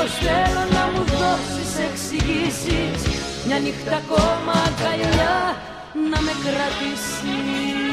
Πως θέλω να μου δώσεις εξηγήσεις, μια νύχτα ακόμα αγκαλιά να με κρατήσεις.